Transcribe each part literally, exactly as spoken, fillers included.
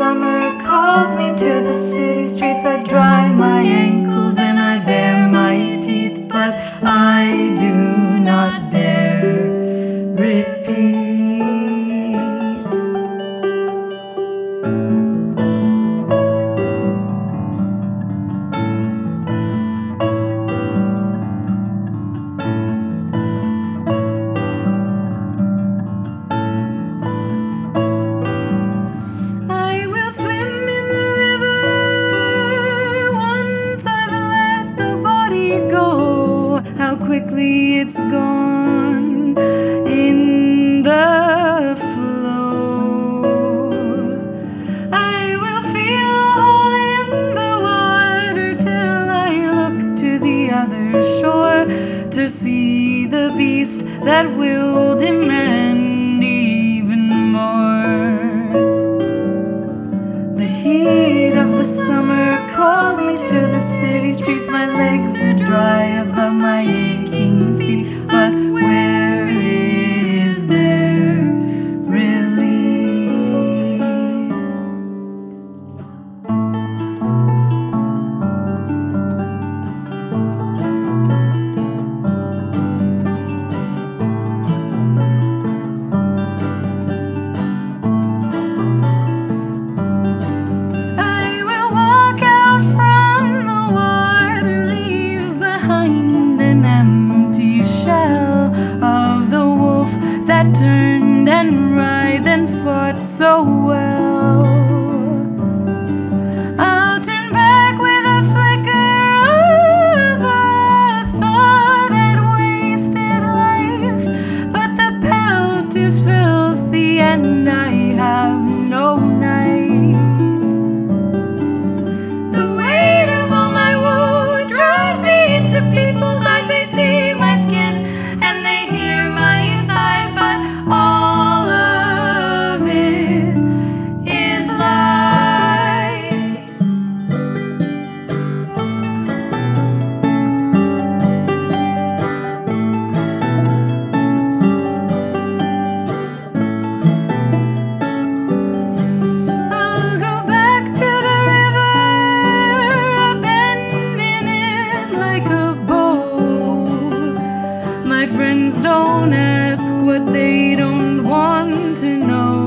summer calls me to the city streets. I dry my ankles and I bare my teeth, but I do not dare repeat. How quickly it's gone in the flow. I will feel a hole in the water till I look to the other shore to see the beast that will demand even more. The heat of the summer calls me to the city streets. My legs are dry above my aching feet, but where is there relief? I will walk out from the water, leave behind an empty shell of the wolf that turned and writhed and fought so well. I'll turn back with a flicker of a thought I'd wasted life, but the pelt is filthy and I have no knife. The weight of all my woe drives me into people's eyes. They see my skin and they hear my sighs, but all of it is lies. I'll go back to the river, abandon it like a boat. My friends don't ask what they don't want to know.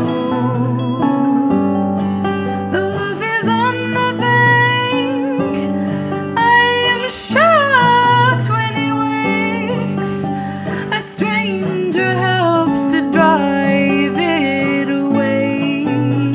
The wolf is on the bank. I am shocked when he wakes. A stranger helps to drive it away.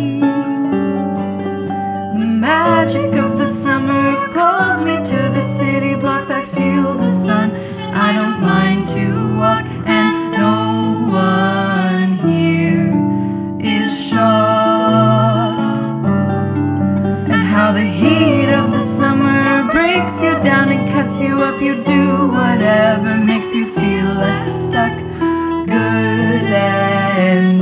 The magic of the summer calls me to the city blocks. I feel the sun. I don't mind to walk, and no one here is shocked at how the heat of the summer breaks you down and cuts you up. You do whatever makes you feel less stuck, good and